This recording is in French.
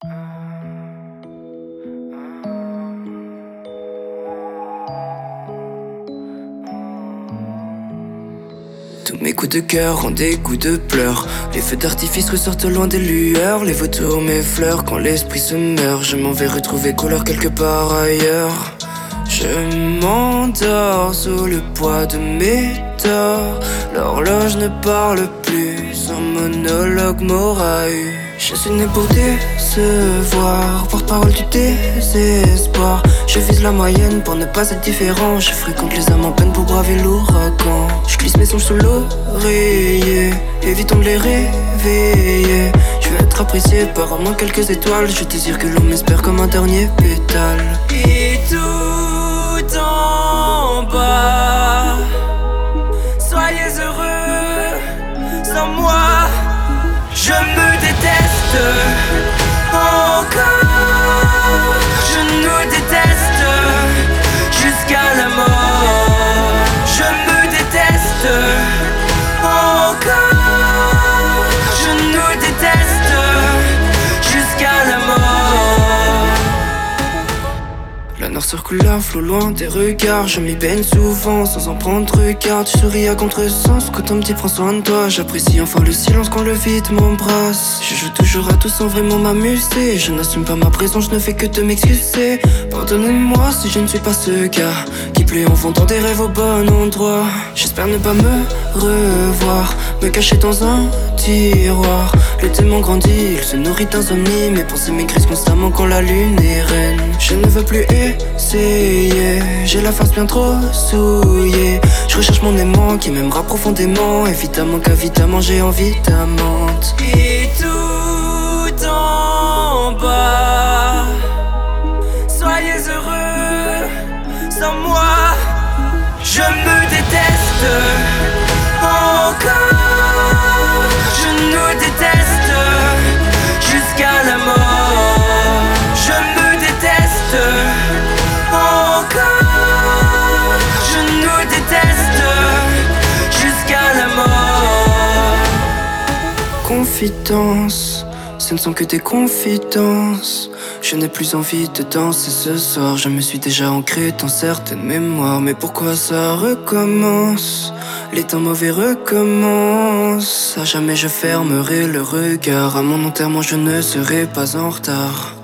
Tous mes coups de cœur ont des coups de pleurs. Les feux d'artifice ressortent loin des lueurs. Les vautours m'effleurent quand l'esprit se meurt. Je m'en vais retrouver couleur quelque part ailleurs. Je m'endors sous le poids de mes torts. L'horloge ne parle plus, son monologue m'aura eu. Je suis né pour décevoir, porte-parole du désespoir. Je vise la moyenne pour ne pas être différent. Je fréquente les âmes en peine pour braver l'ouragan. Je glisse mes songes sous l'oreiller, évitons de les réveiller. Je veux être apprécié par au moins quelques étoiles. Je désire que l'on m'espère comme un dernier pétale. Et tout en bas, soyez heureux sans moi. Je me déteste encore. Je nous déteste jusqu'à la mort. Je me déteste encore. Je nous déteste jusqu'à la mort. La noirceur couleur flot loin des regards. Je m'y baigne souvent sans en prendre garde. Tu souris à contresens quand on me dit prends soin de toi. J'apprécie enfin le silence quand le vide m'embrasse. Je joue toujours à tout sans vraiment m'amuser. Je n'assume pas ma présence, je ne fais que de m'excuser. Pardonnez-moi si je ne suis pas ce gars qui plaît en vendant des rêves au bon endroit. J'espère ne pas me revoir, me cacher dans un tiroir. Le démon grandit, il se nourrit d'insomnie. Mes pensées maigrissent constamment quand la lune est reine. Je ne veux plus essayer, j'ai la face bien trop souillée. Je recherche mon aimant qui m'aimera profondément. Évidemment qu'évidemment j'ai envie d'amante. Et tout en bas, soyez heureux sans moi. Je me déteste encore. Je nous déteste jusqu'à la mort. Je me déteste encore. Je nous déteste jusqu'à la mort. Confidences, ce ne sont que des confidences. Je n'ai plus envie de danser ce soir. Je me suis déjà ancré dans certaines mémoires. Mais pourquoi ça recommence? Les temps mauvais recommencent. À jamais je fermerai le regard. À mon enterrement je ne serai pas en retard.